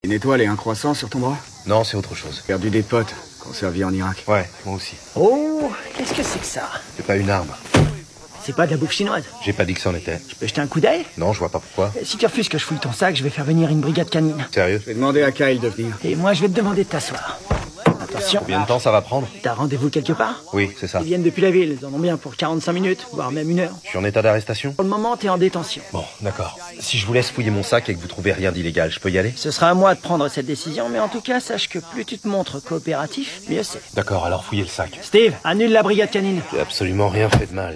Une étoile et un croissant sur ton bras? Non, c'est autre chose. Perdu des potes, conservés en Irak. Ouais, moi aussi. Oh, qu'est-ce que c'est que ça? C'est pas une arme. C'est pas de la bouffe chinoise. J'ai pas dit que c'en était. Je peux jeter un coup d'œil? Non, je vois pas pourquoi. Si tu refuses que je fouille ton sac, je vais faire venir une brigade canine. Sérieux? Je vais demander à Kyle de venir. Et moi, je vais te demander de t'asseoir. Attention. Combien de temps ça va prendre? T'as rendez-vous quelque part? Oui, c'est ça. Ils viennent depuis la ville, ils en ont bien pour 45 minutes, voire même 1 heure. Je suis en état d'arrestation? Pour le moment, t'es en détention. Bon, d'accord. Si je vous laisse fouiller mon sac et que vous trouvez rien d'illégal, je peux y aller? Ce sera à moi de prendre cette décision, mais en tout cas, sache que plus tu te montres coopératif, mieux c'est. D'accord, alors fouillez le sac. Steve, annule la brigade canine. J'ai absolument rien fait de mal.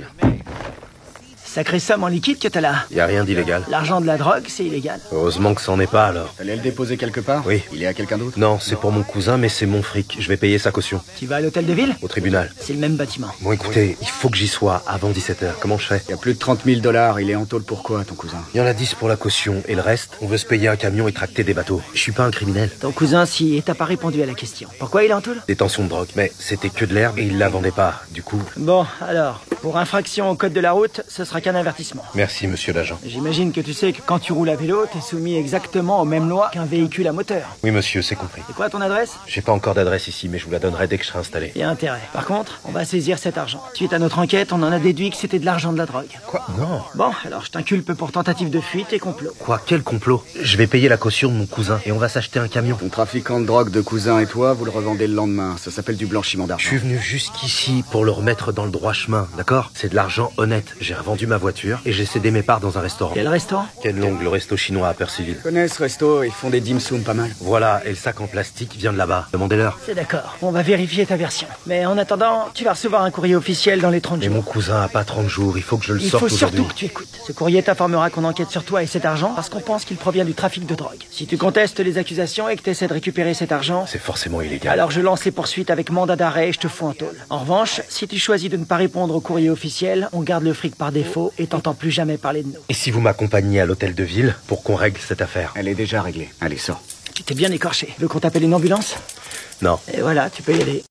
Sacrée somme en liquide que t'as là. Y a rien d'illégal. L'argent de la drogue, c'est illégal. Heureusement que c'en est pas alors. T'allais le déposer quelque part? Oui. Il est à quelqu'un d'autre? Non, c'est pour mon cousin, mais c'est mon fric. Je vais payer sa caution. Tu vas à l'hôtel de ville? Au tribunal. C'est le même bâtiment. Bon, écoutez, il faut que j'y sois avant 17h. Comment je fais? Il y a plus de 30 000 $. Il est en tôle pour quoi, ton cousin? Il y en a 10 pour la caution, et le reste, on veut se payer un camion et tracter des bateaux. Je suis pas un criminel. Ton cousin, si t'as pas répondu à la question. Pourquoi il est en tôle? Détention de drogue. Mais c'était que de l'herbe et il la vendait pas. Du coup... Bon, alors, pour infraction au code de la route, ce sera qu'un avertissement. Merci, monsieur l'agent. J'imagine que tu sais que quand tu roules à vélo, t'es soumis exactement aux mêmes lois qu'un véhicule à moteur. Oui, monsieur, c'est compris. C'est quoi ton adresse? J'ai pas encore d'adresse ici, mais je vous la donnerai dès que je serai installé. Il y a intérêt. Par contre, on va saisir cet argent. Suite à notre enquête, on en a déduit que c'était de l'argent de la drogue. Quoi? Non. Bon, alors je t'inculpe pour tentative de fuite et complot. Quoi? Quel complot? Je vais payer la caution de mon cousin et on va s'acheter un camion. Ton trafiquant de drogue de cousin et toi, vous le revendez le lendemain. Ça s'appelle du blanchiment Je d'argent. suis venu jusqu'ici pour le remettre dans le droit chemin, d'accord? C'est de l'argent honnête. J'ai revendu ma voiture et j'ai cédé mes parts dans un restaurant. Quel restaurant? Ken Long, le resto chinois à Percyville. Je connais ce resto, ils font des dim sum pas mal. Voilà, et le sac en plastique vient de là-bas. Demandez-leur. C'est d'accord. On va vérifier ta version. Mais en attendant, tu vas recevoir un courrier officiel dans les 30 Mais jours. mon cousin a pas 30 jours, il faut que je le Il sorte faut aujourd'hui. surtout que tu écoutes. Ce courrier t'informera qu'on enquête sur toi et cet argent parce qu'on pense qu'il provient du trafic de drogue. Si tu contestes les accusations et que tu essaies de récupérer cet argent, C'est forcément illégal. alors je lance les poursuites avec mandat d'arrêt et je te fous en tôle. En revanche, si tu choisis de ne pas répondre au courrier officiel, on garde le fric par défaut et t'entends plus jamais parler de nous. Et si vous m'accompagnez à l'hôtel de ville pour qu'on règle cette affaire? Elle est déjà réglée. Allez, sors. Tu t'es bien écorché. Veux qu'on t'appelle une ambulance? Non. Et voilà, tu peux y aller.